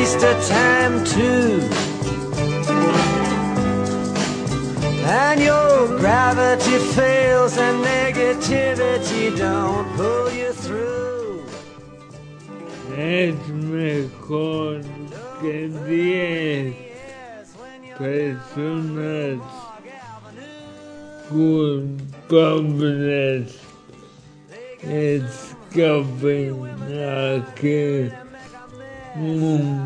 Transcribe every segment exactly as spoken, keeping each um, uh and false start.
waste of time too. And your gravity fails and negativity don't pull you through. Es mejor que diez personas culpables escapen a que un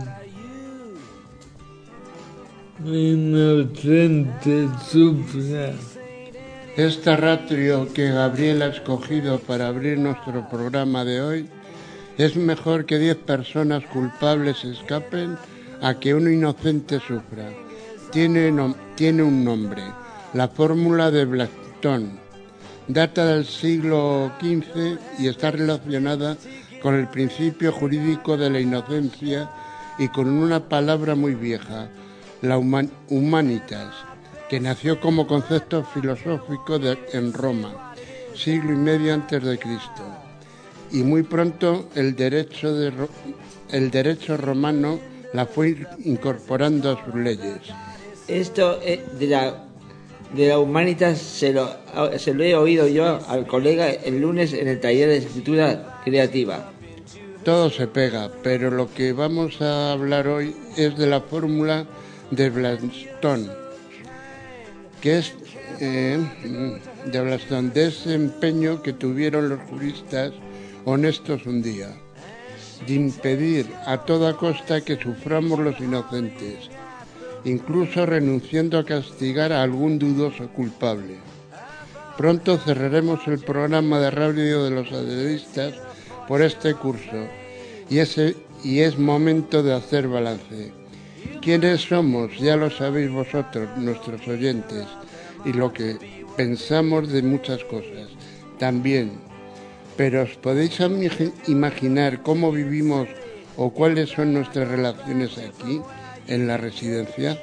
inocente sufra. Esta ratio que Gabriel ha escogido para abrir nuestro programa de hoy es mejor que diez personas culpables escapen a que un inocente sufra. Tiene, no, tiene un nombre, la fórmula de Blackstone. Data del siglo quince y está relacionada con el principio jurídico de la inocencia y con una palabra muy vieja, la human, humanitas, que nació como concepto filosófico de, en Roma, siglo y medio antes de Cristo. Y muy pronto el derecho, de, el derecho romano la fue incorporando a sus leyes. Esto eh, de la de la humanitas se lo, se lo he oído yo al colega el lunes en el taller de escritura creativa. Todo se pega, pero lo que vamos a hablar hoy es de la fórmula de Blackstone, que es eh, de Blackstone, de ese empeño que tuvieron los juristas honestos un día, de impedir a toda costa que suframos los inocentes, incluso renunciando a castigar a algún dudoso culpable. Pronto cerraremos el programa de radio de los adredistas por este curso y, ese, y es momento de hacer balance. ¿Quiénes somos? Ya lo sabéis vosotros, nuestros oyentes, y lo que pensamos de muchas cosas también. Pero ¿os podéis imaginar cómo vivimos o cuáles son nuestras relaciones aquí, en la residencia?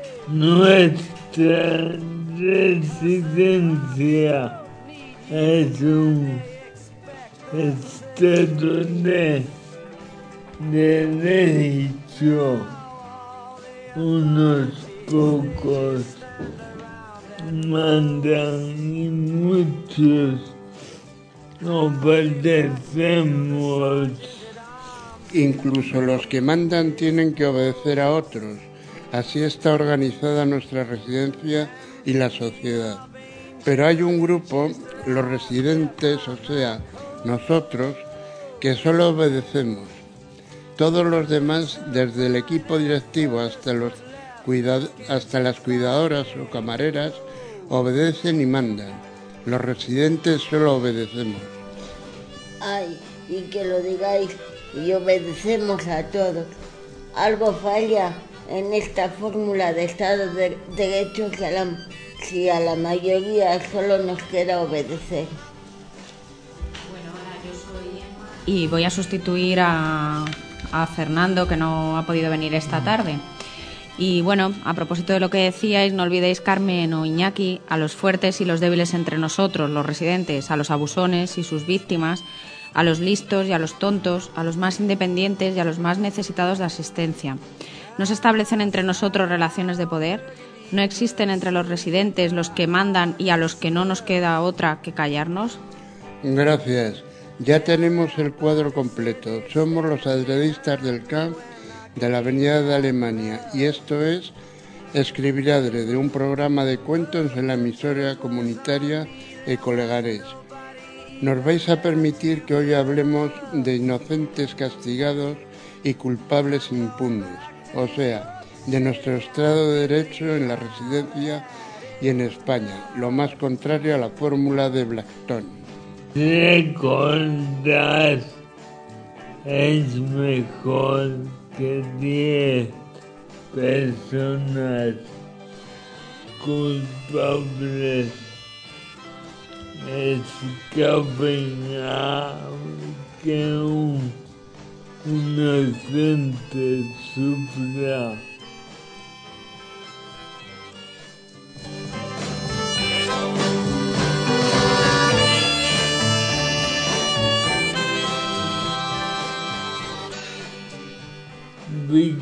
Nuestra residencia es un estado de derecho. Unos pocos mandan y muchos obedecemos. Incluso los que mandan tienen que obedecer a otros. Así está organizada nuestra residencia y la sociedad. Pero hay un grupo, los residentes, o sea, nosotros, que solo obedecemos. Todos los demás, desde el equipo directivo hasta, los cuida- hasta las cuidadoras o camareras, obedecen y mandan. Los residentes solo obedecemos. Ay, y que lo digáis, y obedecemos a todos. Algo falla en esta fórmula de Estado de Derecho que a la, si a la mayoría solo nos queda obedecer. Bueno, hola, yo soy Emma y voy a sustituir a, a Fernando, que no ha podido venir esta tarde. Y bueno, a propósito de lo que decíais, no olvidéis, Carmen o Iñaki, a los fuertes y los débiles entre nosotros, los residentes, a los abusones y sus víctimas, a los listos y a los tontos, a los más independientes y a los más necesitados de asistencia. ¿No se establecen entre nosotros relaciones de poder? ¿No existen entre los residentes los que mandan y a los que no nos queda otra que callarnos? Gracias. Ya tenemos el cuadro completo. Somos los adredistas del C A M de la Avenida de Alemania y esto es Escribiradre, de un programa de cuentos en la emisora comunitaria Ecolegares. Nos vais a permitir que hoy hablemos de inocentes castigados y culpables impunes, o sea, de nuestro Estado de Derecho en la residencia y en España, lo más contrario a la fórmula de Blackstone. Recordad, es mejor que diez personas culpables escapen a que un inocente sufra.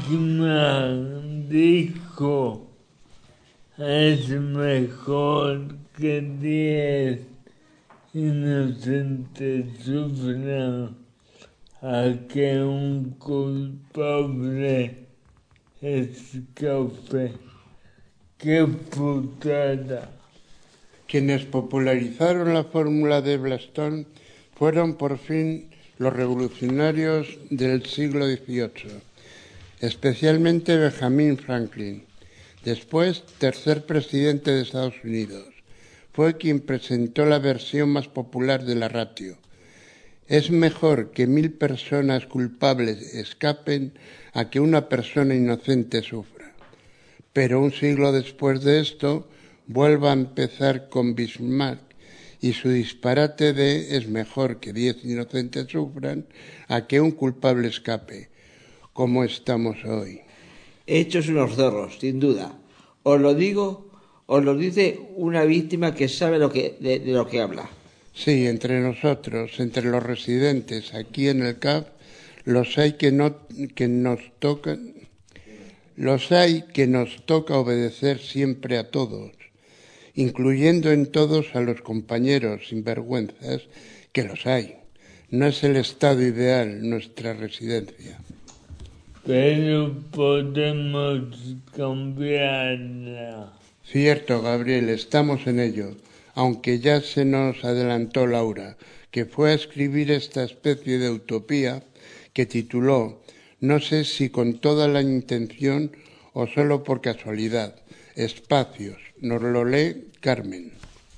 Eichmann dijo: es mejor que diez inocentes sufran a que un culpable escape. ¡Qué putada! Quienes popularizaron la fórmula de Blackstone fueron por fin los revolucionarios del siglo dieciocho, especialmente Benjamin Franklin. Después, tercer presidente de Estados Unidos, fue quien presentó la versión más popular de la ratio. Es mejor que mil personas culpables escapen a que una persona inocente sufra. Pero un siglo después de esto, vuelve a empezar con Bismarck y su disparate de es mejor que diez inocentes sufran a que un culpable escape. ¿Cómo estamos hoy? Hechos unos zorros, sin duda. Os lo digo, os lo dice una víctima que sabe lo que, de, de lo que habla. Sí, entre nosotros, entre los residentes aquí en el C A F, los hay que no que nos tocan, los hay que nos toca obedecer siempre a todos, incluyendo en todos a los compañeros sinvergüenzas, que los hay. No es el estado ideal nuestra residencia. Pero podemos cambiarla. Cierto, Gabriel, estamos en ello, aunque ya se nos adelantó Laura, que fue a escribir esta especie de utopía que tituló, no sé si con toda la intención o solo por casualidad, Espacios. Nos lo lee Carmen.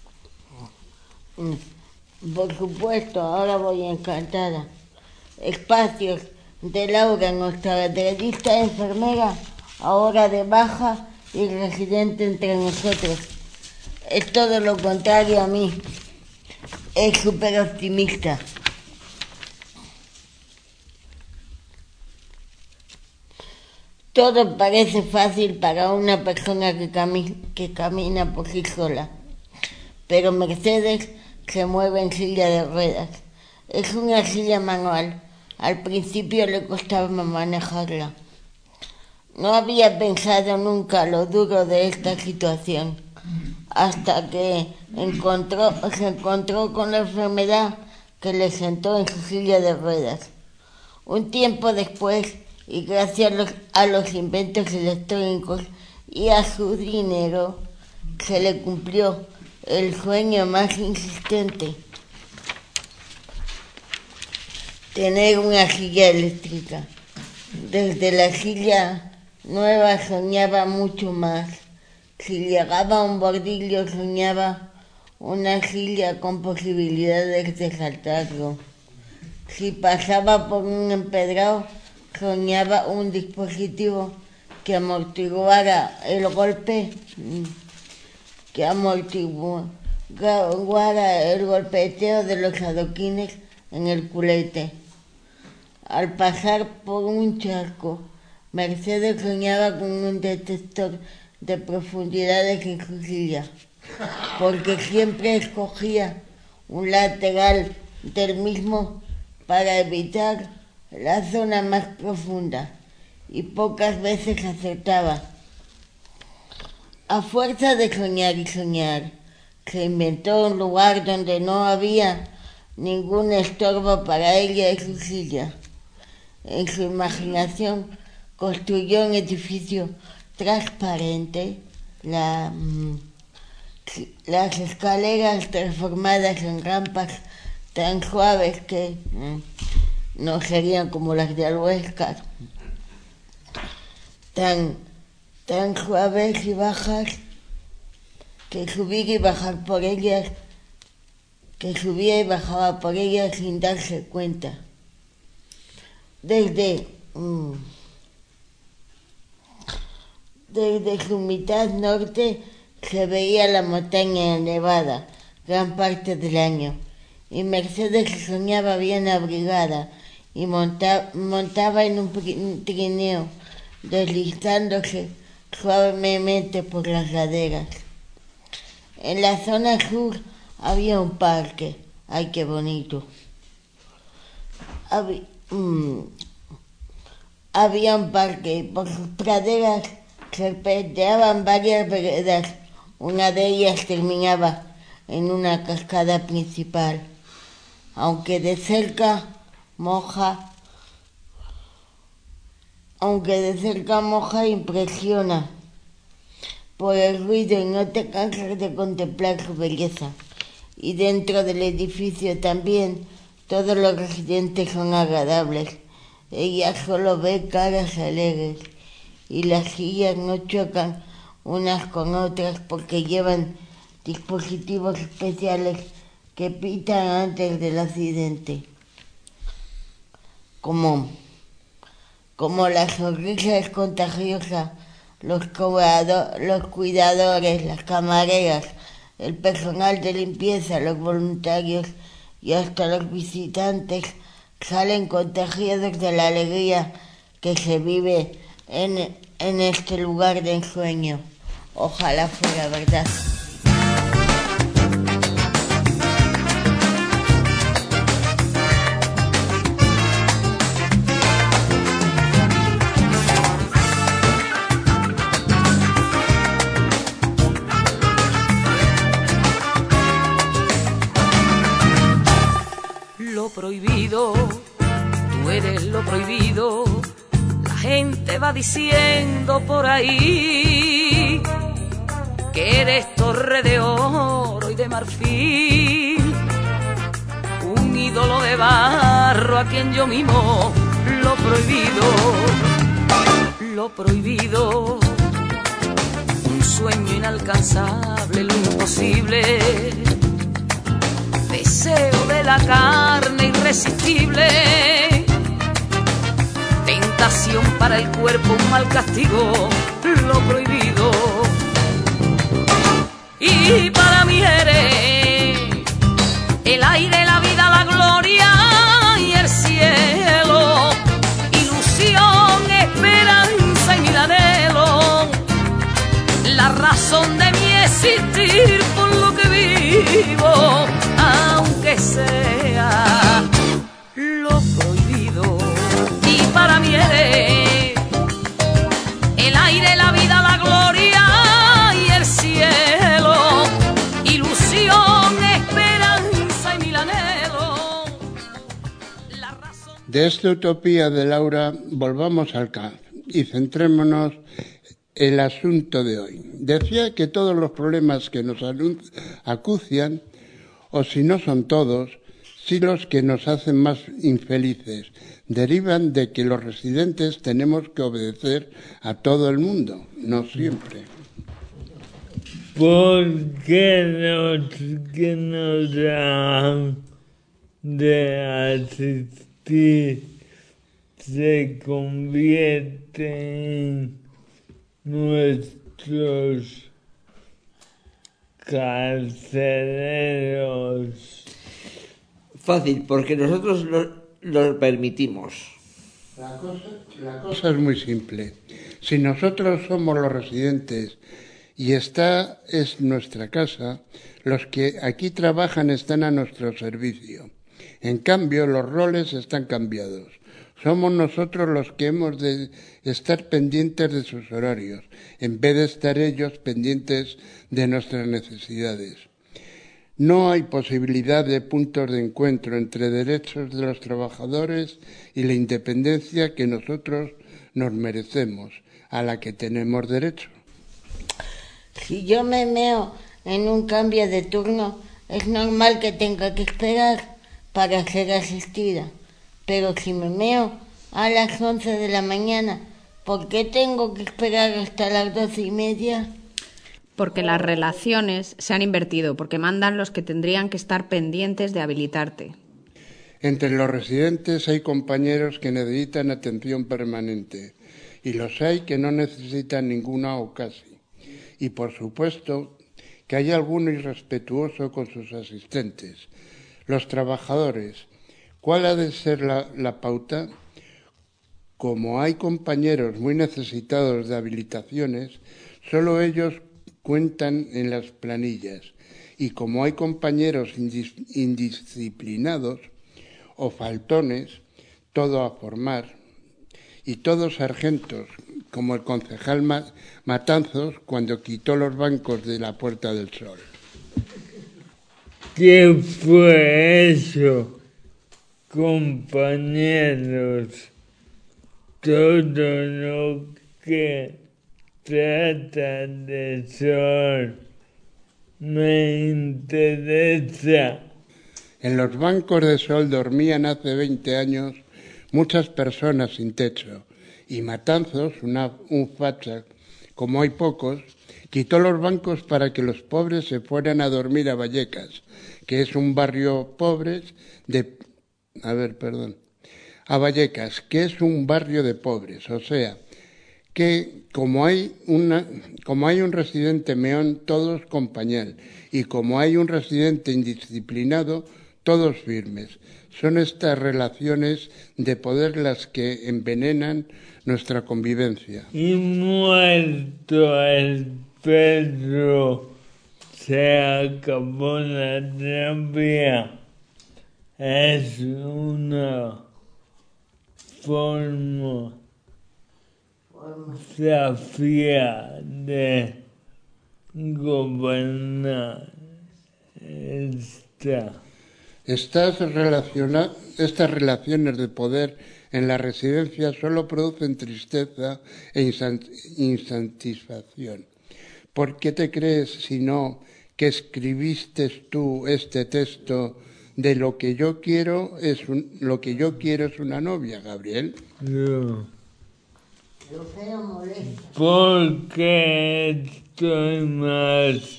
Por supuesto, ahora voy encantada. Espacios de Laura, nuestra periodista enfermera, ahora de baja y residente entre nosotros. Es todo lo contrario a mí. Es súper optimista. Todo parece fácil para una persona que, cami- que camina por sí sola. Pero Mercedes se mueve en silla de ruedas. Es una silla manual. Al principio le costaba manejarla. No había pensado nunca lo duro de esta situación, hasta que encontró, se encontró con la enfermedad que le sentó en su silla de ruedas. Un tiempo después, y gracias a los, a los inventos electrónicos y a su dinero, se le cumplió el sueño más insistente: tener una silla eléctrica. Desde la silla nueva soñaba mucho más. Si llegaba a un bordillo soñaba una silla con posibilidades de saltarlo. Si pasaba por un empedrado soñaba un dispositivo que amortiguara el golpe, que amortiguara el golpeteo de los adoquines en el culete. Al pasar por un charco, Mercedes soñaba con un detector de profundidades en su silla, porque siempre escogía un lateral del mismo para evitar la zona más profunda, y pocas veces acertaba. A fuerza de soñar y soñar, se inventó un lugar donde no había ningún estorbo para ella y su silla. En su imaginación construyó un edificio transparente, la, las escaleras transformadas en rampas tan suaves que no serían como las de Alhuéscar, tan, tan suaves y bajas que subir y bajar por ellas, que subía y bajaba por ellas sin darse cuenta. Desde, mmm, desde su mitad norte se veía la montaña nevada gran parte del año, y Mercedes soñaba bien abrigada y monta, montaba en un trineo, deslizándose suavemente por las laderas. En la zona sur había un parque. ¡Ay, qué bonito! Había, mmm, había un parque y por sus praderas serpenteaban varias veredas. Una de ellas terminaba en una cascada principal. Aunque de cerca moja, aunque de cerca moja impresiona por el ruido y no te cansas de contemplar su belleza. Y dentro del edificio también todos los residentes son agradables. Ella solo ve caras alegres y las sillas no chocan unas con otras porque llevan dispositivos especiales que pitan antes del accidente. Como, como la sonrisa es contagiosa, los, cuidado, los cuidadores, las camareras, el personal de limpieza, los voluntarios y hasta los visitantes salen contagiados de la alegría que se vive en, en este lugar de ensueño. Ojalá fuera verdad. Lo prohibido, tú eres lo prohibido, la gente va diciendo por ahí que eres torre de oro y de marfil, un ídolo de barro a quien yo mimo. Lo prohibido, lo prohibido, un sueño inalcanzable, lo imposible, deseo de la carne irresistible, tentación para el cuerpo, un mal castigo, lo prohibido. Y para mí eres el aire, la vida, la gloria y el cielo, ilusión, esperanza y mi anhelo, la razón de mi existir, por lo que vivo, aunque sea lo prohibido. Y para mí eres el aire, la vida, la gloria y el cielo, ilusión, esperanza y mil anhelos, la razón. De esta utopía de Laura volvamos al camp y centrémonos en el asunto de hoy. Decía que todos los problemas que nos acucian, o si no son todos, sí los que nos hacen más infelices, derivan de que los residentes tenemos que obedecer a todo el mundo, no siempre. Porque los que nos han de asistir se convierten en nuestros carceleros. Fácil, porque nosotros lo, lo permitimos. La cosa, la cosa es muy simple. Si nosotros somos los residentes y esta es nuestra casa, los que aquí trabajan están a nuestro servicio. En cambio, los roles están cambiados. Somos nosotros los que hemos de estar pendientes de sus horarios, en vez de estar ellos pendientes de nuestras necesidades. No hay posibilidad de puntos de encuentro entre derechos de los trabajadores y la independencia que nosotros nos merecemos, a la que tenemos derecho. Si yo me meo en un cambio de turno, es normal que tenga que esperar para ser asistida. Pero si me meo a las once de la mañana, ¿por qué tengo que esperar hasta las doce y media? Porque las relaciones se han invertido, porque mandan los que tendrían que estar pendientes de habilitarte. Entre los residentes hay compañeros que necesitan atención permanente y los hay que no necesitan ninguna o casi. Y por supuesto que hay alguno irrespetuoso con sus asistentes. Los trabajadores, ¿cuál ha de ser la, la pauta? Como hay compañeros muy necesitados de habilitaciones, solo ellos cuentan en las planillas. Y como hay compañeros indis, indisciplinados o faltones, todo a formar. y todos sargentos, como el concejal Matanzos cuando quitó los bancos de la Puerta del Sol. ¿Qué fue eso, compañeros? Todo lo que trata de Sol me interesa. En los bancos de Sol dormían hace veinte años muchas personas sin techo, y Matanzos, una, un facha, como hay pocos, quitó los bancos para que los pobres se fueran a dormir a Vallecas, que es un barrio pobre de... A ver, perdón. A Vallecas, que es un barrio de pobres, o sea, que como hay, una, como hay un residente meón, todos con pañal, y como hay un residente indisciplinado, todos firmes. Son estas relaciones de poder las que envenenan nuestra convivencia. Y muerto el perro, se acabó la terapia. Es una forma safia de gobernar esta. Estas, relaciona, estas relaciones de poder en la residencia solo producen tristeza e insatisfacción. ¿Por qué te crees, si no, que escribiste tú este texto de lo que yo quiero es un, lo que yo quiero es una novia, Gabriel? No. Porque estoy más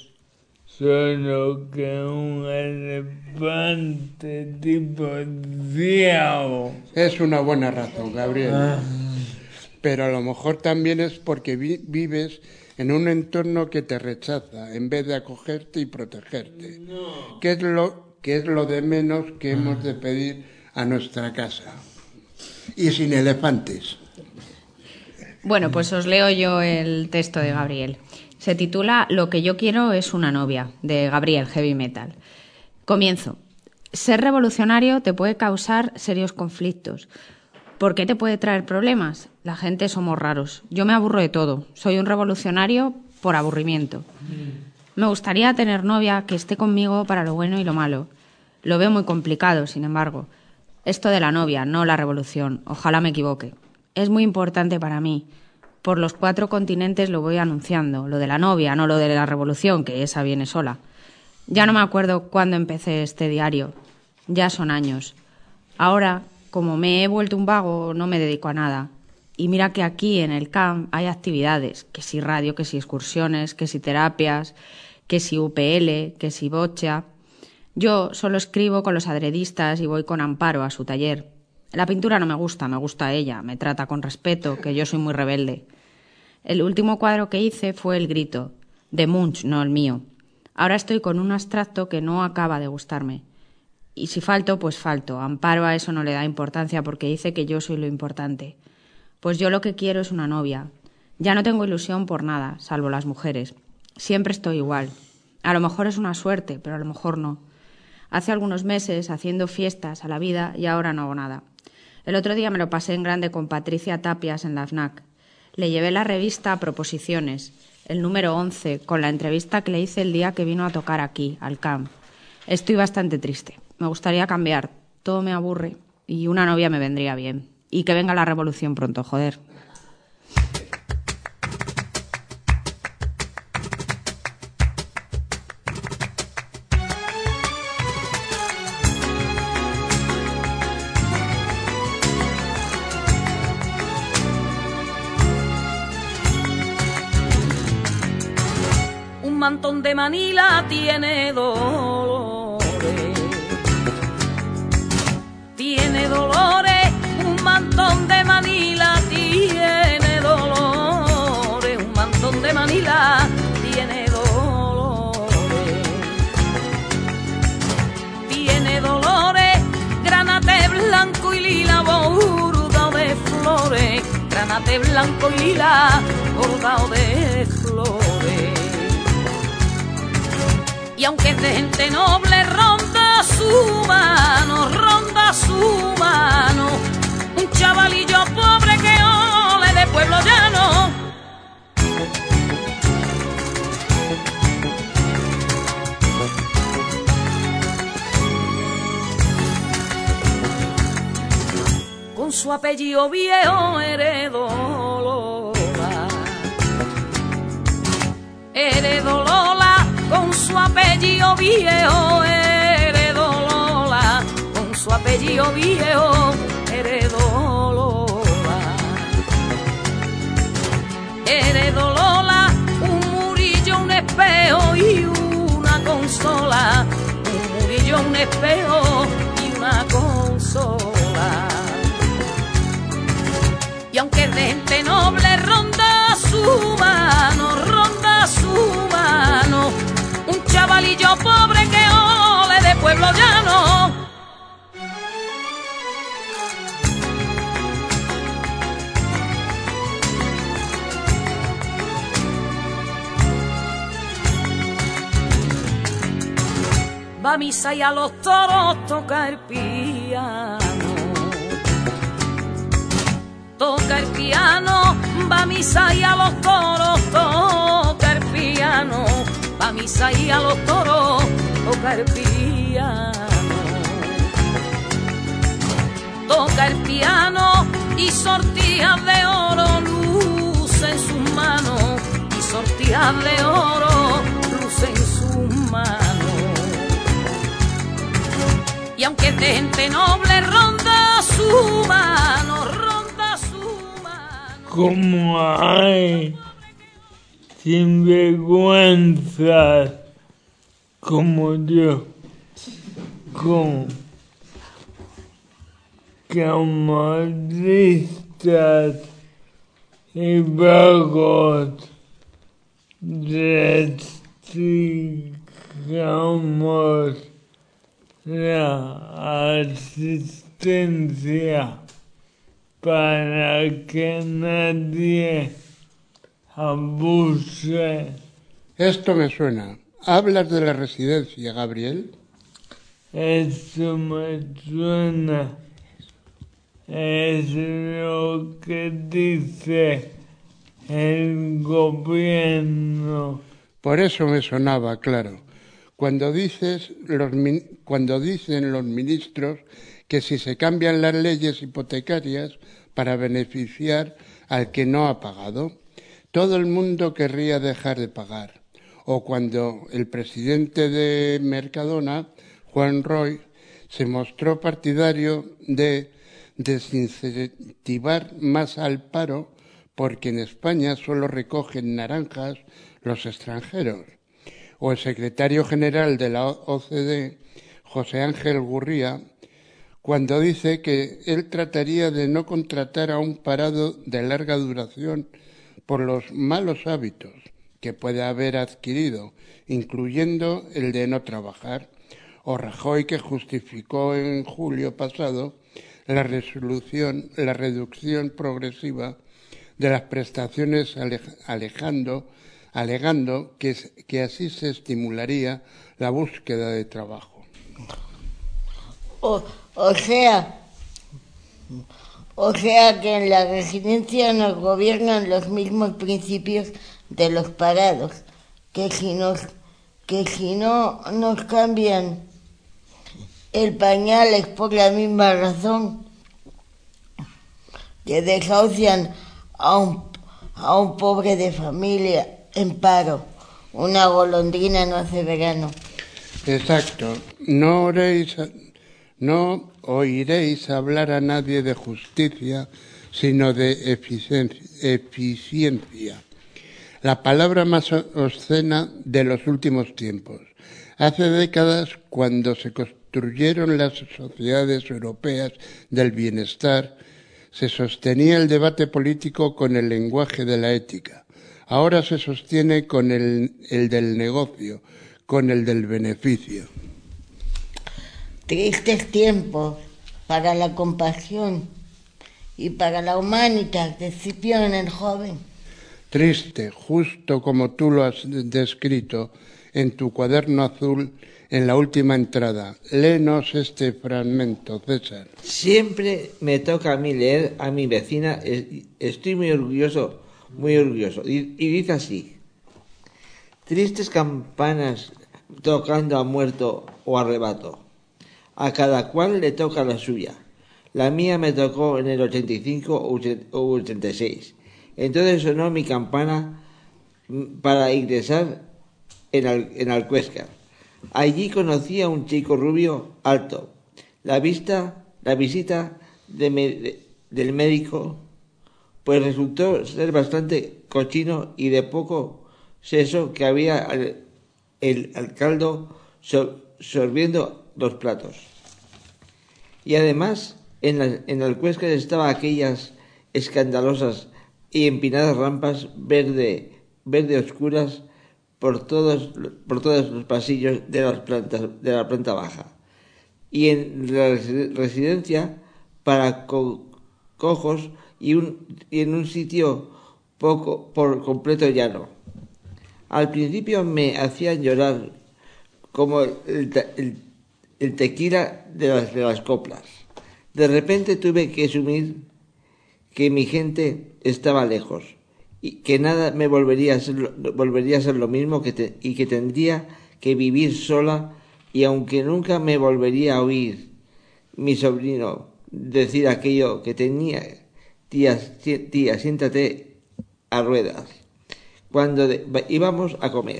solo que un elefante tipo ciego. Es una buena razón, Gabriel. Ah. Pero a lo mejor también es porque vi vives en un entorno que te rechaza en vez de acogerte y protegerte. No. ¿Qué es lo, qué es lo de menos que hemos de pedir a nuestra casa? Y sin elefantes. Bueno, pues os leo yo el texto de Gabriel. Se titula Lo que yo quiero es una novia, de Gabriel, Heavy Metal. Comienzo. Ser revolucionario te puede causar serios conflictos. ¿Por qué te puede traer problemas? La gente somos raros. Yo me aburro de todo. Soy un revolucionario por aburrimiento. Me gustaría tener novia que esté conmigo para lo bueno y lo malo. Lo veo muy complicado, sin embargo. Esto de la novia, no la revolución. Ojalá me equivoque. Es muy importante para mí. Por los cuatro continentes lo voy anunciando. Lo de la novia, no lo de la revolución, que esa viene sola. Ya no me acuerdo cuándo empecé este diario. Ya son años. Ahora, como me he vuelto un vago, no me dedico a nada. Y mira que aquí en el C A M hay actividades. Que si radio, que si excursiones, que si terapias, que si U P L, que si bocha. Yo solo escribo con los adredistas y voy con Amparo a su taller. La pintura no me gusta, me gusta ella, me trata con respeto, que yo soy muy rebelde. El último cuadro que hice fue El grito, de Munch, no el mío. Ahora estoy con un abstracto que no acaba de gustarme. Y si falto, pues falto. Amparo a eso no le da importancia porque dice que yo soy lo importante. Pues yo lo que quiero es una novia. Ya no tengo ilusión por nada, salvo las mujeres. Siempre estoy igual. A lo mejor es una suerte, pero a lo mejor no. Hace algunos meses haciendo fiestas a la vida y ahora no hago nada. El otro día me lo pasé en grande con Patricia Tapias en la F N A C. Le llevé la revista Proposiciones, el número once, con la entrevista que le hice el día que vino a tocar aquí, al C A M. Estoy bastante triste. Me gustaría cambiar. Todo me aburre y una novia me vendría bien. Y que venga la revolución pronto, joder. Un mantón de Manila tiene dolores, tiene dolores, un mantón de Manila tiene dolores, un mantón de Manila tiene dolores, tiene dolores, granate blanco y lila bordado de flores, granate blanco y lila bordado de flores. Y aunque es de gente noble, ronda su mano, ronda su mano, un chavalillo pobre que hoy pueblo llano. Con su apellido viejo heredó Lola, heredó Lola, con su apellido viejo heredó Lola, con su apellido viejo heredó Lola, heredó Lola, un murillo, un espejo y una consola, un murillo, un espejo y una consola. Y aunque de gente noble ronda su mano, ronda su mano, un chavalillo pobre que ole de pueblo llano. Va a misa y a los toros toca el piano. Toca el piano, va a misa y a los toros, toca el piano, va a misa y a los toros, toca el piano. Toca el piano y sortijas de oro luce en sus manos, y sortijas de oro luce en sus manos. Y aunque de gente noble ronda su mano, ronda su mano. Como hay sinvergüenzas como yo, como camaristas y vagos, restringamos la asistencia para que nadie abuse. Esto me suena. ¿Hablas de la residencia, Gabriel? Eso me suena. Es lo que dice el gobierno. Por eso me sonaba, claro. Cuando dices los cuando dicen los ministros que si se cambian las leyes hipotecarias para beneficiar al que no ha pagado, todo el mundo querría dejar de pagar. O cuando el presidente de Mercadona, Juan Roy, se mostró partidario de desincentivar más al paro porque en España solo recogen naranjas los extranjeros. O el secretario general de la O C D, José Ángel Gurría, cuando dice que él trataría de no contratar a un parado de larga duración por los malos hábitos que puede haber adquirido, incluyendo el de no trabajar. O Rajoy, que justificó en julio pasado la resolución, la reducción progresiva de las prestaciones alejando alegando que, que así se estimularía la búsqueda de trabajo. O, o sea, o sea que en la residencia nos gobiernan los mismos principios de los parados, que si nos, que si no nos cambian el pañal es por la misma razón, que desahucian a un, a un pobre de familia en paro. Una golondrina no hace verano. Exacto. No oréis, no oiréis hablar a nadie de justicia, sino de eficiencia, eficiencia. La palabra más obscena de los últimos tiempos. Hace décadas, cuando se construyeron las sociedades europeas del bienestar, se sostenía el debate político con el lenguaje de la ética. Ahora se sostiene con el, el del negocio, con el del beneficio. Tristes tiempos para la compasión y para la humanidad de Escipión el joven. Triste, justo como tú lo has descrito, en tu cuaderno azul en la última entrada. Léenos este fragmento, César. Siempre me toca a mí leer a mi vecina. Estoy muy orgulloso, muy orgulloso. Y, y dice así: tristes campanas tocando a muerto o arrebato. A cada cual le toca la suya. La mía me tocó en el ochenta y cinco o ochenta y seis. Entonces sonó mi campana para ingresar en, Al, en Alcuéscar. Allí conocí a un chico rubio alto. La vista, la visita de me, de, del médico, pues resultó ser bastante cochino y de poco seso que había al, el, al caldo sor, sorbiendo los platos. Y además, en, la, en Alcuéscar estaba aquellas escandalosas y empinadas rampas verde, verde oscuras por todos, por todos los pasillos de las plantas, de la planta baja. Y en la residencia para co cojos y, un, y en un sitio poco por completo llano. Al principio me hacían llorar como el, el, el tequila de las, de las coplas. De repente tuve que asumir que mi gente estaba lejos y que nada me volvería a ser, volvería a ser lo mismo que te, y que tendría que vivir sola, y aunque nunca me volvería a oír mi sobrino decir aquello que tenía: tía, tía, siéntate a ruedas, cuando de, íbamos a comer.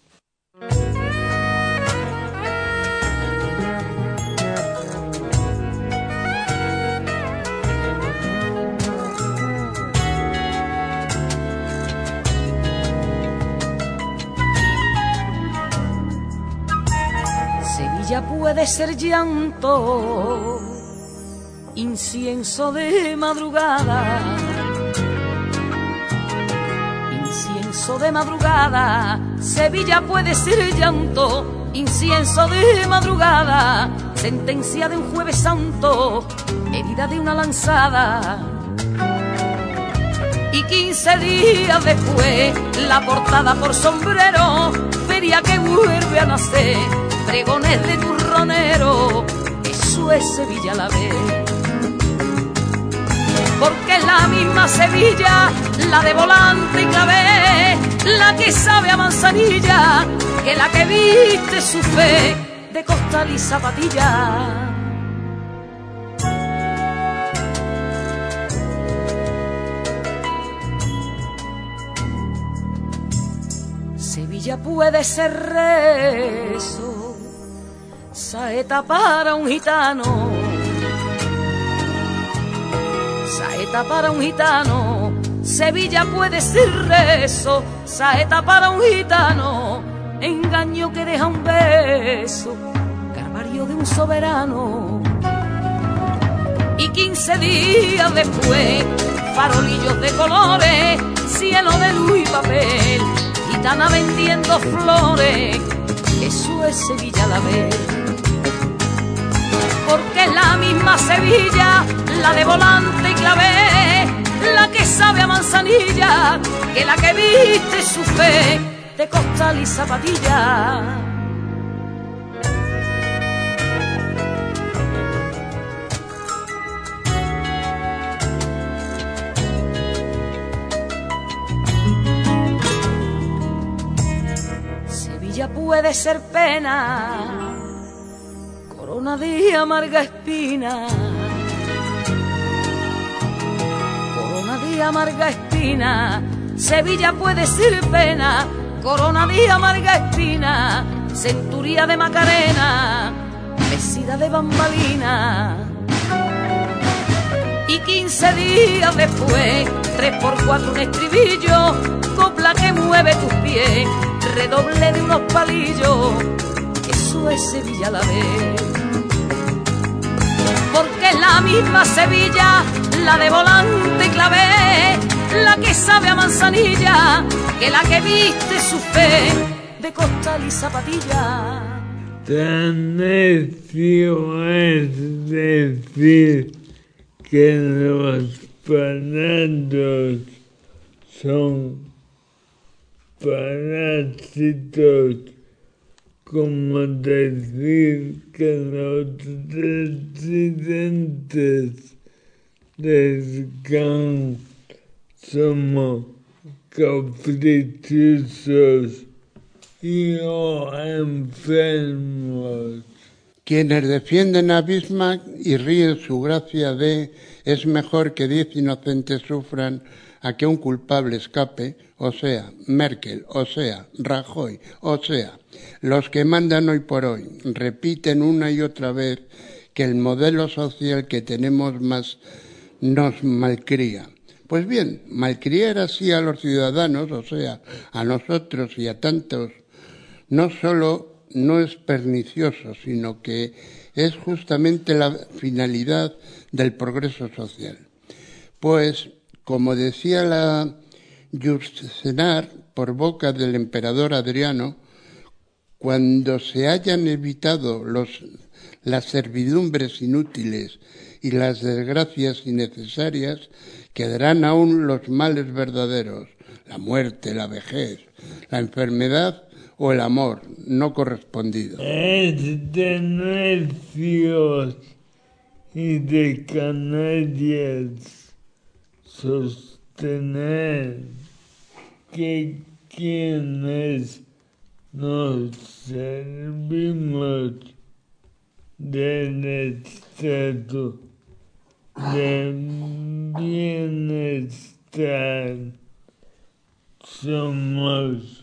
Sevilla puede ser llanto, incienso de madrugada, incienso de madrugada. Sevilla puede ser llanto, incienso de madrugada, sentencia de un jueves santo, herida de una lanzada. Y quince días después, la portada por sombrero, feria que vuelve a nacer, pregones de turronero, eso es Sevilla a la vez. Porque es la misma Sevilla, la de volante y clavé, la que sabe a manzanilla, que la que viste su fe de costal y zapatilla. Sevilla puede ser rezo, saeta para un gitano, saeta para un gitano. Sevilla puede ser rezo, saeta para un gitano, engaño que deja un beso, calvario de un soberano. Y quince días después, farolillos de colores, cielo de luz y papel, gitana vendiendo flores, eso es Sevilla a la vez. Porque es la misma Sevilla, la de volante y clavé, la que sabe a manzanilla, que la que viste su fe de costal y zapatilla. Sevilla puede ser pena, corona de amarga espina, corona de amarga espina. Sevilla puede ser pena, corona de amarga espina, centuría de Macarena, vestida de bambalina. Y quince días después, tres por cuatro un estribillo, copla que mueve tus pies, redoble de unos palillos, eso es Sevilla a la vez. Porque es la misma Sevilla, la de volante y clavé, la que sabe a manzanilla, que la que viste su fe de costal y zapatilla. Tan necio es decir que los parásitos son parásitos como decir que los residentes del campo somos caprichosos y o enfermos. Quienes defienden a Bismarck y ríen su gracia de es mejor que diez inocentes sufran a que un culpable escape, o sea, Merkel, o sea, Rajoy, o sea, los que mandan hoy por hoy repiten una y otra vez que el modelo social que tenemos más nos malcría. Pues bien, malcriar así a los ciudadanos, o sea, a nosotros y a tantos, no solo no es pernicioso, sino que es justamente la finalidad del progreso social. Pues, como decía la Jursenar por boca del emperador Adriano, cuando se hayan evitado los, las servidumbres inútiles y las desgracias innecesarias, quedarán aún los males verdaderos, la muerte, la vejez, la enfermedad o el amor no correspondido. Es de necios y de canallas sostener que quienes nos servimos del estado de bienestar somos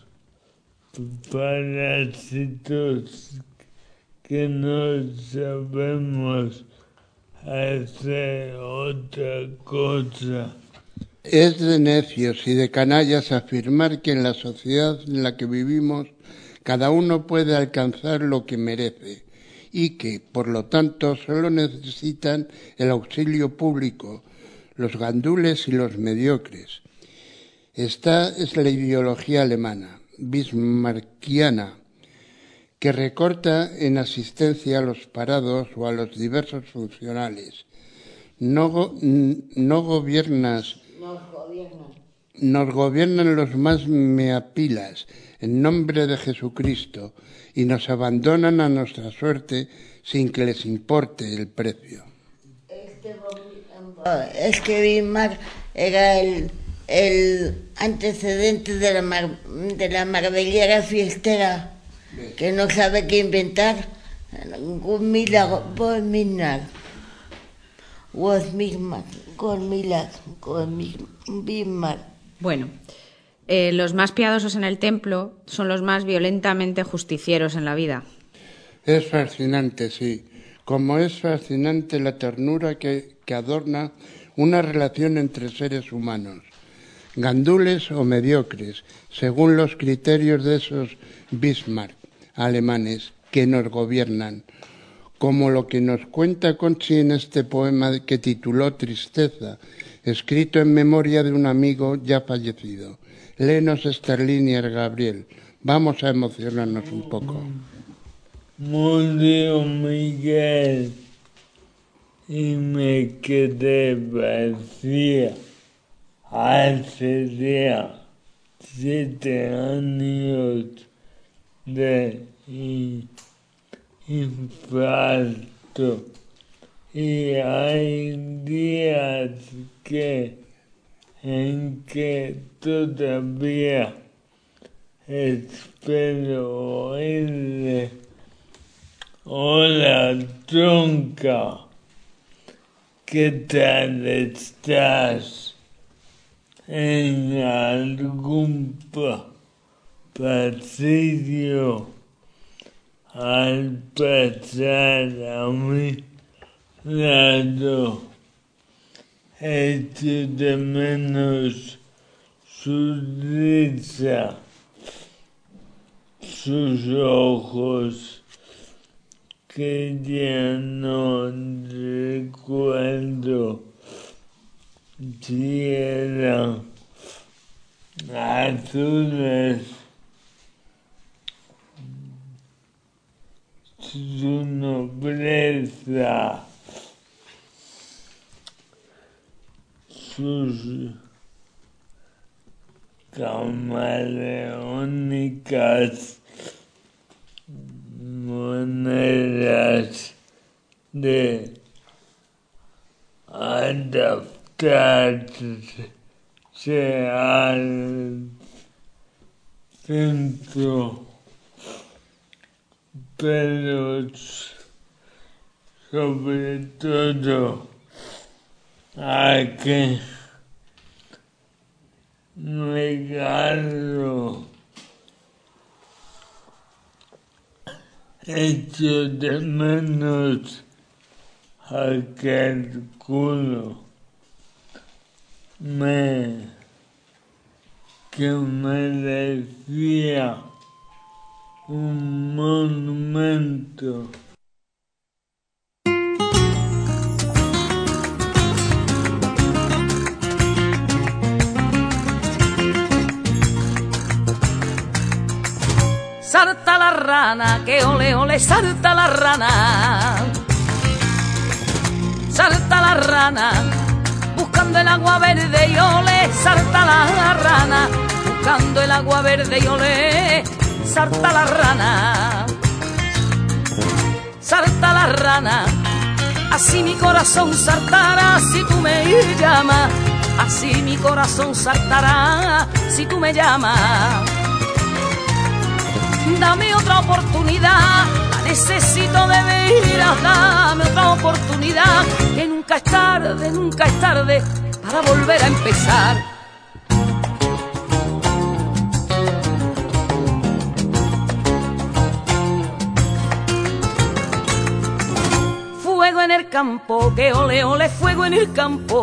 parásitos que no sabemos hacer otra cosa. Es de necios y de canallas afirmar que en la sociedad en la que vivimos cada uno puede alcanzar lo que merece y que, por lo tanto, solo necesitan el auxilio público, los gandules y los mediocres. Esta es la ideología alemana, bismarckiana, que recorta en asistencia a los parados o a los diversos funcionales. No, go, no gobiernas, Nos gobiernan. nos gobiernan los más meapilas en nombre de Jesucristo y nos abandonan a nuestra suerte sin que les importe el precio. Este, es que Bismarck era el, el antecedente de la, mar, de la maravillosa fiestera que no sabe qué inventar. Un milagro, por milagro. Was Bismarck, con milagro, con Bismarck. Bueno, eh, los más piadosos en el templo son los más violentamente justicieros en la vida. Es fascinante, sí, como es fascinante la ternura que, que adorna una relación entre seres humanos, gandules o mediocres, según los criterios de esos Bismarck alemanes que nos gobiernan, como lo que nos cuenta Conchi en este poema que tituló Tristeza, escrito en memoria de un amigo ya fallecido. Léenos estas líneas, Gabriel. Vamos a emocionarnos un poco. Murió Miguel y me quedé vacía. Hace ya siete años de infarto y hay días que en que todavía espero oírle. Hola, tronca, ¿qué tal estás? ¿En algún pa pasillo al pasar a mi lado? Echo de menos su risa, sus ojos que ya no recuerdo si eran azules, su nobleza, sus camaleónicas maneras de adaptarse al centro, pero sobre todo hay que negarlo. Echo de menos aquel culo me, que me decía un monumento. Salta la rana, que ole ole, salta la rana. Salta la rana, buscando el agua verde y ole, salta la rana. Buscando el agua verde y ole, salta la rana. Salta la rana, así mi corazón saltará si tú me llamas. Así mi corazón saltará si tú me llamas. Dame otra oportunidad, la necesito de veras, dame otra oportunidad, que nunca es tarde, nunca es tarde para volver a empezar. Fuego en el campo, que ole ole, fuego en el campo.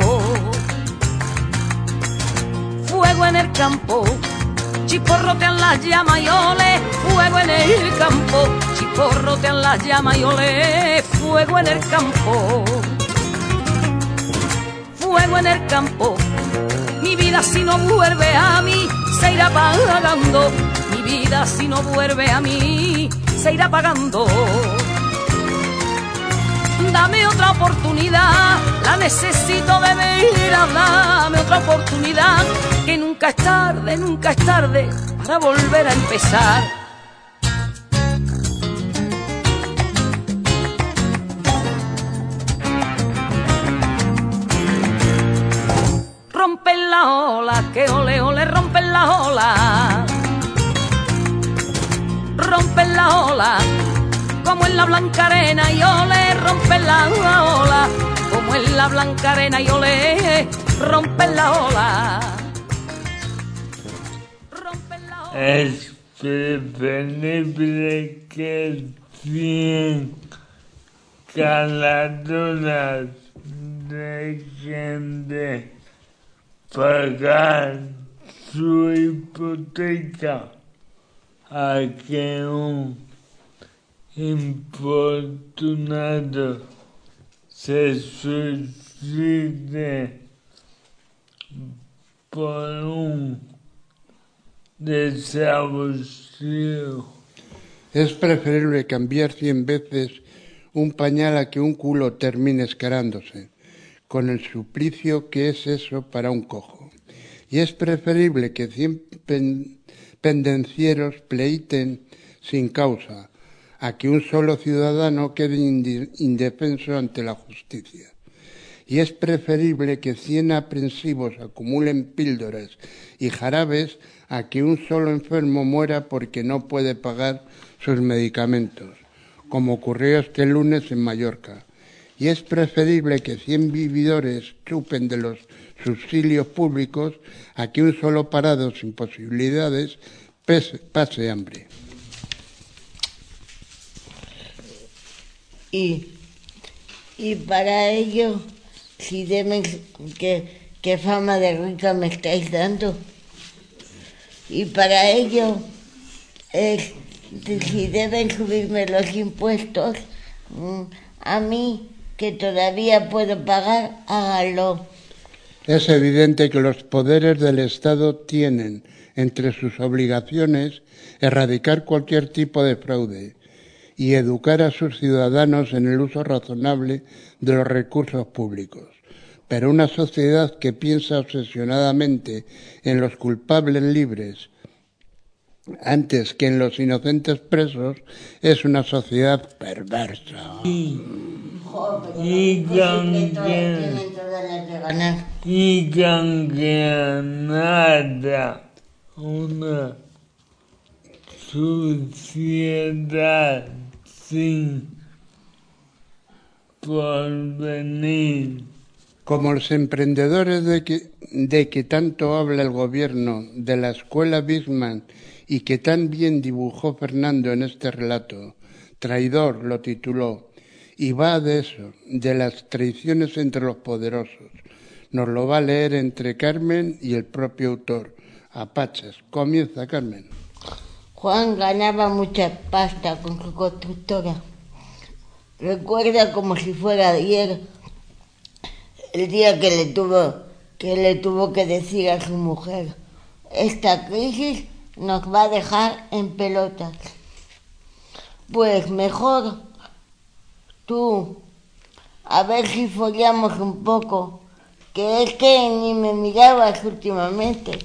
Fuego en el campo. Chiporrotean las llamas y ole, fuego en el campo. Chiporrotean las llamas y ole, fuego en el campo. Fuego en el campo. Mi vida si no vuelve a mí, se irá apagando. Mi vida si no vuelve a mí, se irá apagando. Dame otra oportunidad, la necesito de veras, dame otra oportunidad, que nunca es tarde, nunca es tarde para volver a empezar. Rompen la ola, que ole ole, rompen la ola. Rompen la ola, como en la blanca arena y ole, rompen la ola. Como en la blanca arena y ole, rompen la ola. Rompen la ola. Es preferible que cien caladoras dejen de pagar su hipoteca a que un infortunado se suicide por un desahucio. Es preferible cambiar cien veces un pañal a que un culo termine escarándose, con el suplicio que es eso para un cojo. Y es preferible que cien pen- pendencieros pleiten sin causa, a que un solo ciudadano quede indefenso ante la justicia. Y es preferible que cien aprensivos acumulen píldoras y jarabes a que un solo enfermo muera porque no puede pagar sus medicamentos, como ocurrió este lunes en Mallorca. Y es preferible que cien vividores chupen de los subsidios públicos a que un solo parado sin posibilidades pase, pase hambre. Y, y para ello, si deben, ¿qué, qué fama de rica me estáis dando? Y para ello, eh, si deben subirme los impuestos, a mí, que todavía puedo pagar, háganlo. Es evidente que los poderes del Estado tienen entre sus obligaciones erradicar cualquier tipo de fraude y educar a sus ciudadanos en el uso razonable de los recursos públicos. Pero una sociedad que piensa obsesionadamente en los culpables libres antes que en los inocentes presos es una sociedad perversa. Y, Joder, y pues sí que todas también, tienen todas las de ganar. y ganada una sociedad sin porvenir. Como los emprendedores de que, de que tanto habla el gobierno, de la escuela Bismarck y que tan bien dibujó Fernando en este relato, Traidor lo tituló, y va de eso, de las traiciones entre los poderosos. Nos lo va a leer entre Carmen y el propio autor. Apaches. Comienza, Carmen. Juan ganaba mucha pasta con su constructora. Recuerda como si fuera ayer el día que le tuvo que le tuvo que decir a su mujer: esta crisis nos va a dejar en pelotas. Pues mejor tú, a ver si follamos un poco, que es que ni me mirabas últimamente.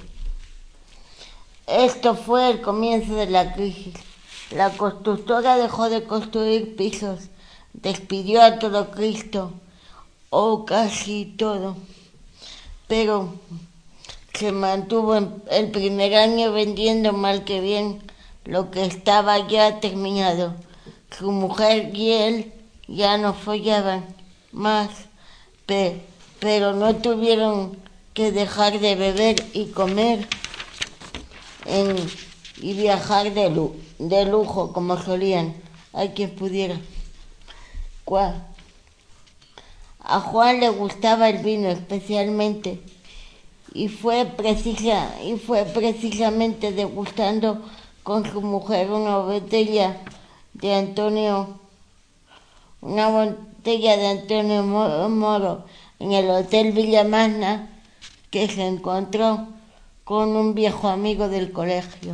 Esto fue el comienzo de la crisis. La constructora dejó de construir pisos, despidió a todo Cristo, o casi todo, pero se mantuvo en el primer año vendiendo mal que bien lo que estaba ya terminado. Su mujer y él ya no follaban más, pe- pero no tuvieron que dejar de beber y comer en, y viajar de, lu- de lujo como solían. Hay quien pudiera. ¿Cuál? A Juan le gustaba el vino especialmente y fue, precisa, y fue precisamente degustando con su mujer una botella de Antonio, una botella de Antonio Moro en el Hotel Villamagna que se encontró con un viejo amigo del colegio.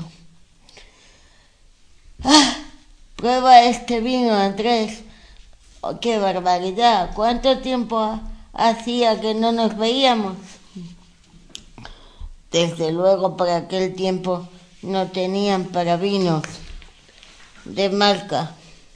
¡Ah! Prueba este vino, Andrés. Oh, ¡qué barbaridad! ¿Cuánto tiempo hacía que no nos veíamos? Desde luego, por aquel tiempo no tenían para vinos de marca.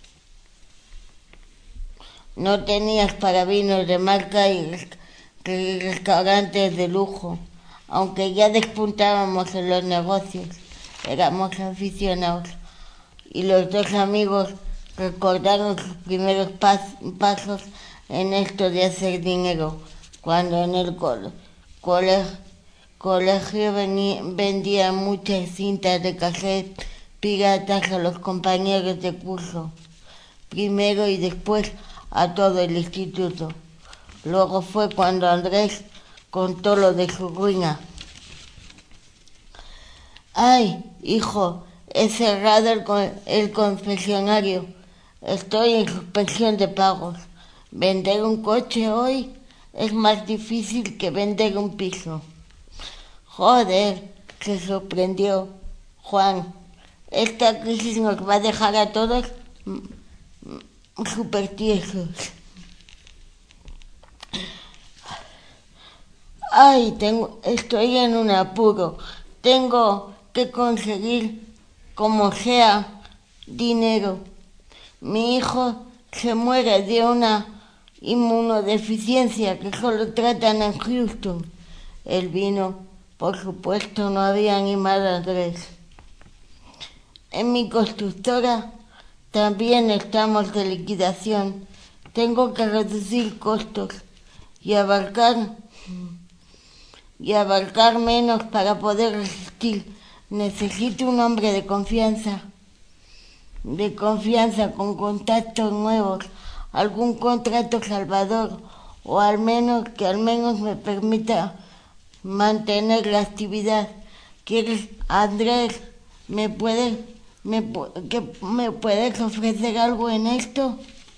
No tenías para vinos de marca y restaurantes de lujo, aunque ya despuntábamos en los negocios. Éramos aficionados y los dos amigos recordaron sus primeros pas- pasos en esto de hacer dinero, cuando en el cole, cole, colegio venía, vendían muchas cintas de cassette piratas a los compañeros de curso, primero y después a todo el instituto. Luego fue cuando Andrés contó lo de su ruina. ¡Ay, hijo! He cerrado el, con- el confesionario. Estoy en suspensión de pagos. Vender un coche hoy es más difícil que vender un piso. Joder, se sorprendió Juan. Esta crisis nos va a dejar a todos súper tiesos. Ay, tengo, estoy en un apuro. Tengo que conseguir, como sea, dinero. Mi hijo se muere de una inmunodeficiencia que solo tratan en Houston. El vino, por supuesto, no había animado a Andrés. En mi constructora también estamos de liquidación. Tengo que reducir costos y abarcar y abarcar menos para poder resistir. Necesito un hombre de confianza, de confianza con contactos nuevos, algún contrato salvador o al menos que al menos me permita mantener la actividad. ¿Quieres, Andrés? ¿Me puedes, me, que, me puedes ofrecer algo en esto?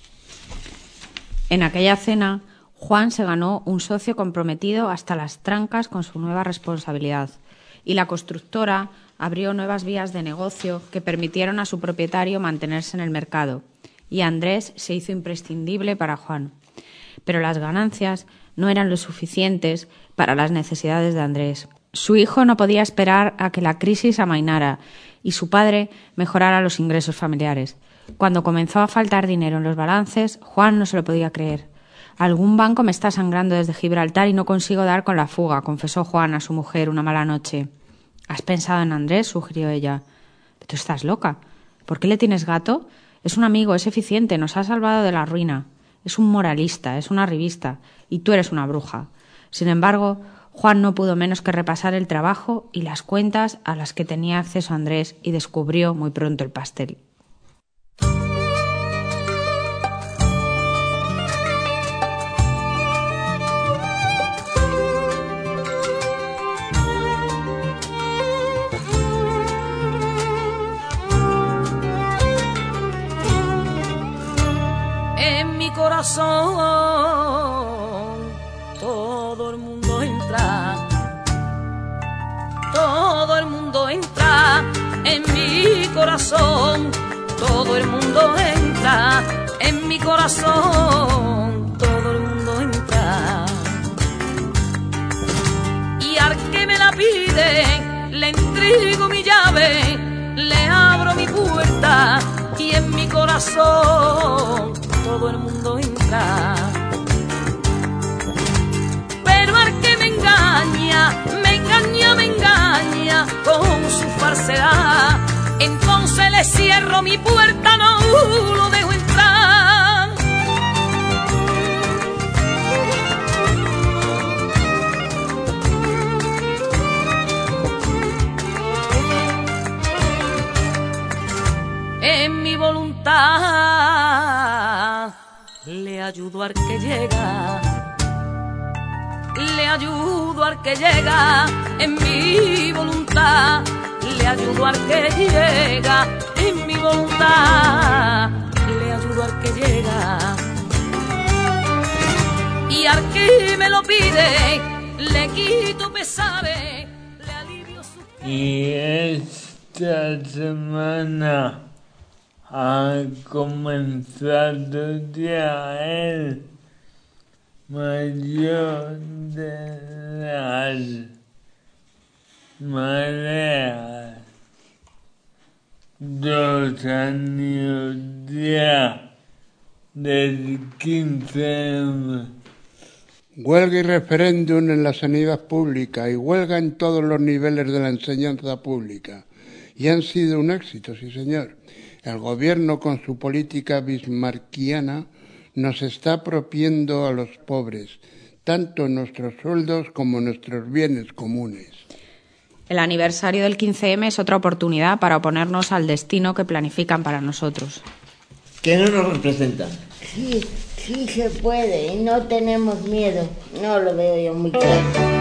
En aquella cena, Juan se ganó un socio comprometido hasta las trancas con su nueva responsabilidad y la constructora abrió nuevas vías de negocio que permitieron a su propietario mantenerse en el mercado y Andrés se hizo imprescindible para Juan. Pero las ganancias no eran lo suficientes para las necesidades de Andrés. Su hijo no podía esperar a que la crisis amainara y su padre mejorara los ingresos familiares. Cuando comenzó a faltar dinero en los balances, Juan no se lo podía creer. «Algún banco me está sangrando desde Gibraltar y no consigo dar con la fuga», confesó Juan a su mujer una mala noche. «¿Has pensado en Andrés?», sugirió ella. «Tú estás loca. ¿Por qué le tienes gato? Es un amigo, es eficiente, nos ha salvado de la ruina. Es un moralista, es una revista, y tú eres una bruja». Sin embargo, Juan no pudo menos que repasar el trabajo y las cuentas a las que tenía acceso Andrés y descubrió muy pronto el pastel. En mi corazón todo el mundo entra, todo el mundo entra en mi corazón, todo el mundo entra en mi corazón, todo el mundo entra. Y al que me la pide le entrego mi llave, le abro mi puerta y en mi corazón todo el mundo entra. Pero al que me engaña, me engaña, me engaña con su falsedad, entonces le cierro mi puerta, no lo dejo entrar. En mi voluntad le ayudo al que llega, le ayudo al que llega, en mi voluntad le ayudo al que llega, en mi voluntad le ayudo al que llega. Y al que me lo pide le quito pesares, le alivio su... Y esta semana ha comenzado ya el mayor de las mareas. Dos años ya del quince eme. Huelga y referéndum en la sanidad pública y huelga en todos los niveles de la enseñanza pública. Y han sido un éxito, sí señor. El gobierno, con su política bismarckiana, nos está apropiando a los pobres, tanto nuestros sueldos como nuestros bienes comunes. El aniversario del quince eme es otra oportunidad para oponernos al destino que planifican para nosotros. Que no nos representan. Sí, sí se puede y no tenemos miedo. No lo veo yo muy claro.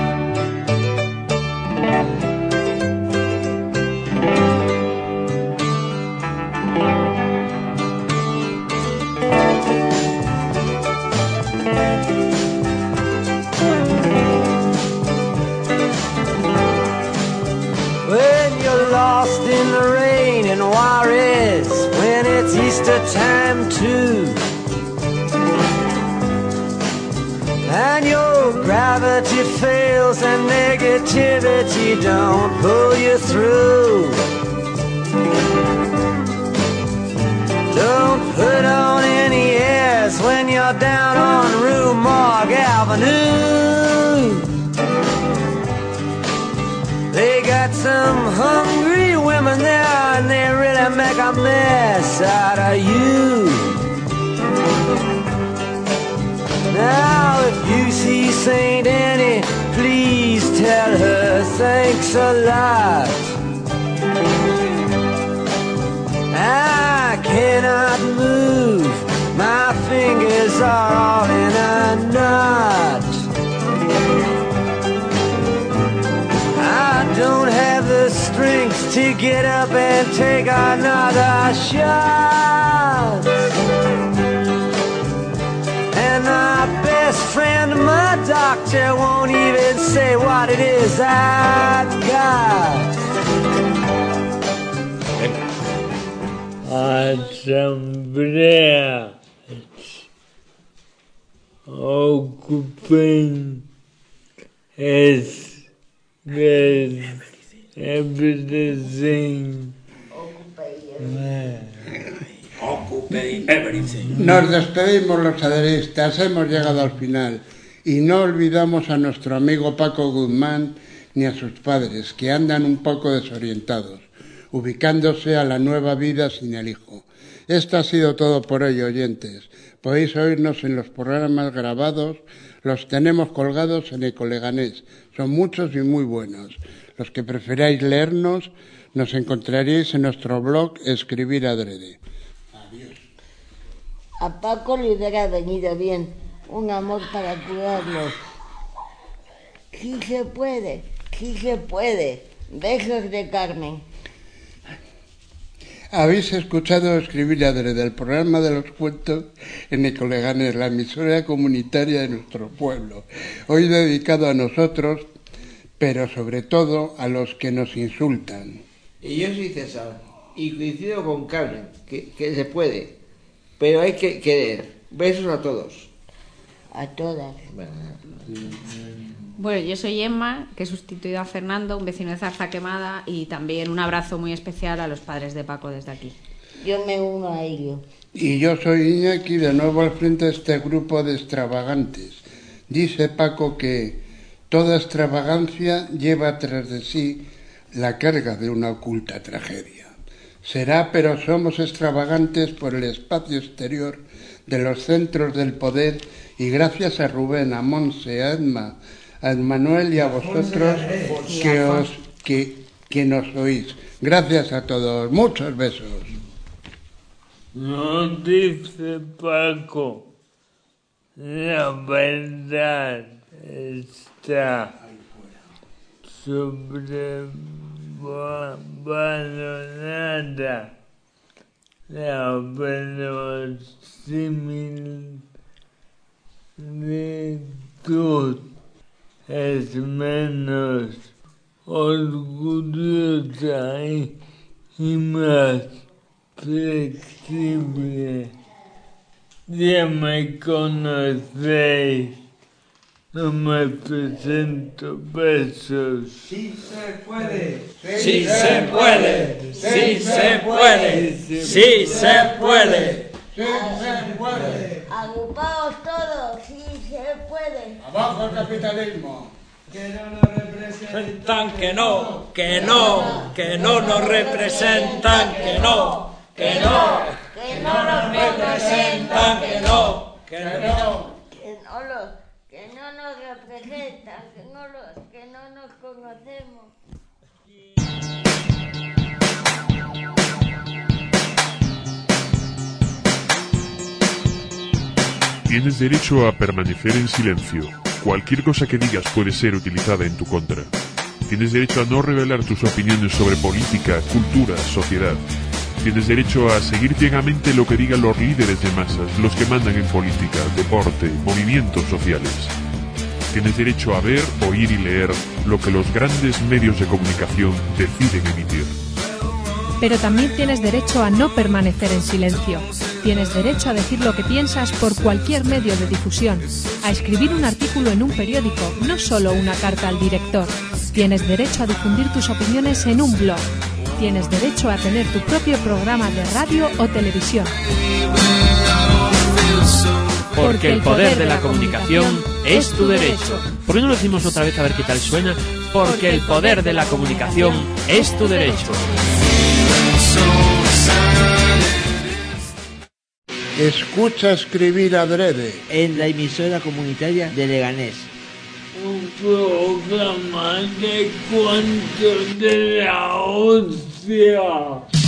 Lost in the rain in Juarez when it's Easter time too, and your gravity fails and negativity don't pull you through. Don't put on any airs when you're down on Rue Morgue Avenue. They got some hungry women there and they really make a mess out of you. Now if you see Saint Annie, please tell her thanks a lot. I cannot move, my fingers are all in a knot. I don't have the strength to get up and take another shot. And my best friend, my doctor, won't even say what it is I got. Asamblea ocupen es with everything. Occupy everything. Nos despedimos los aderistas, hemos llegado al final y no olvidamos a nuestro amigo Paco Guzmán ni a sus padres, que andan un poco desorientados, ubicándose a la nueva vida sin el hijo. Esto ha sido todo por hoy, oyentes. Podéis oírnos en los programas grabados, los tenemos colgados en Ecoleganés. Son muchos y muy buenos. Los que preferáis leernos, nos encontraréis en nuestro blog Escribir Adrede. Adiós. A Paco le hubiera venido bien un amor para curarlos. Sí se puede, sí se puede. Besos de Carmen. Habéis escuchado Escribir Adrede, el programa de los cuentos en Ecoleganés, la emisora comunitaria de nuestro pueblo. Hoy dedicado a nosotros, pero sobre todo a los que nos insultan. Y yo soy César, y coincido con Carmen, que, que se puede, pero hay que querer. Besos a todos. A todas. Bueno, yo soy Emma, que he sustituido a Fernando, un vecino de Zarza Quemada, y también un abrazo muy especial a los padres de Paco desde aquí. Yo me uno a ello. Y yo soy Iñaki, de nuevo al frente de este grupo de extravagantes. Dice Paco que toda extravagancia lleva tras de sí la carga de una oculta tragedia. Será, pero somos extravagantes por el espacio exterior de los centros del poder y gracias a Rubén, a Monse, a Edma, a Manuel y a vosotros que, os, que, que nos oís. Gracias a todos. Muchos besos. No dice Paco, la verdad está sobrevalorada. La verosimilitud es menos orgullosa y, y más flexible. Ya me conocéis, no me presento. Besos. Sí se puede. Sí se puede. Sí se puede. Sí se puede. ¡Sí se puede! Agrupaos todos, sí se puede. ¡Abajo el capitalismo! Que no nos representan, que no, que no, que no nos representan, que no, que no, Que no nos representan, que no, que no. Que no, los, que no nos representan, que no, los, que no nos conocemos. Tienes derecho a permanecer en silencio. Cualquier cosa que digas puede ser utilizada en tu contra. Tienes derecho a no revelar tus opiniones sobre política, cultura, sociedad. Tienes derecho a seguir ciegamente lo que digan los líderes de masas, los que mandan en política, deporte, movimientos sociales. Tienes derecho a ver, oír y leer lo que los grandes medios de comunicación deciden emitir. Pero también tienes derecho a no permanecer en silencio. Tienes derecho a decir lo que piensas por cualquier medio de difusión, a escribir un artículo en un periódico, no solo una carta al director. Tienes derecho a difundir tus opiniones en un blog. Tienes derecho a tener tu propio programa de radio o televisión. Porque el poder de la comunicación es tu derecho. ¿Por qué no lo decimos otra vez a ver qué tal suena? Porque el poder de la comunicación es tu derecho. Escucha Escribir Adrede En la emisora comunitaria de Leganés. Un programa de cuentos de la hostia.